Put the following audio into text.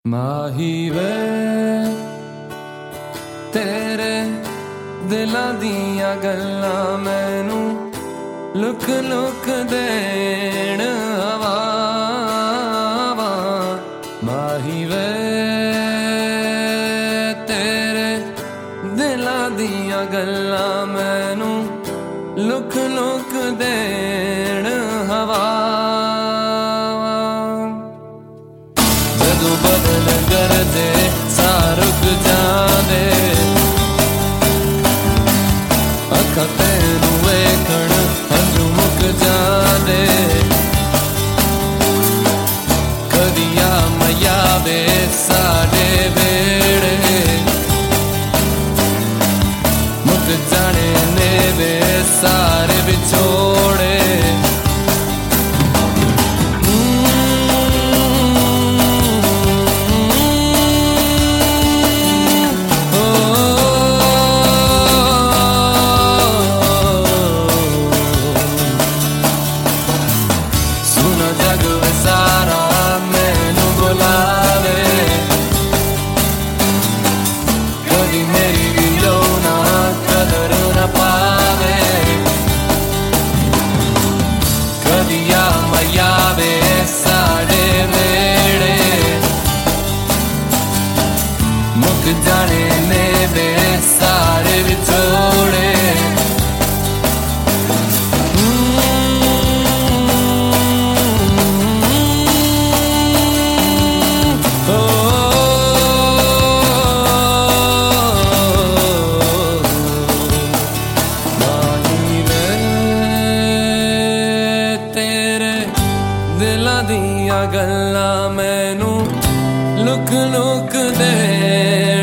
माही वे तेरे दिलां दियां गल्लां मैनू लुक लुक देण हवा। माही वे तेरे दिलां दियां गल्लां मैनू लुक लुक देण हवा। जदों बदल करदे सा रुक जांदे अखां तैनू वेखण हंझू मुक जांदे। कदी आ मयावे साडे वेड़े मुक जाने ने वे सारे विछोड़े। मुक जाने ने वे सारे विछोड़े। माही वे तेरे दिलां दियां गल्लां मैनू लुक लुक दे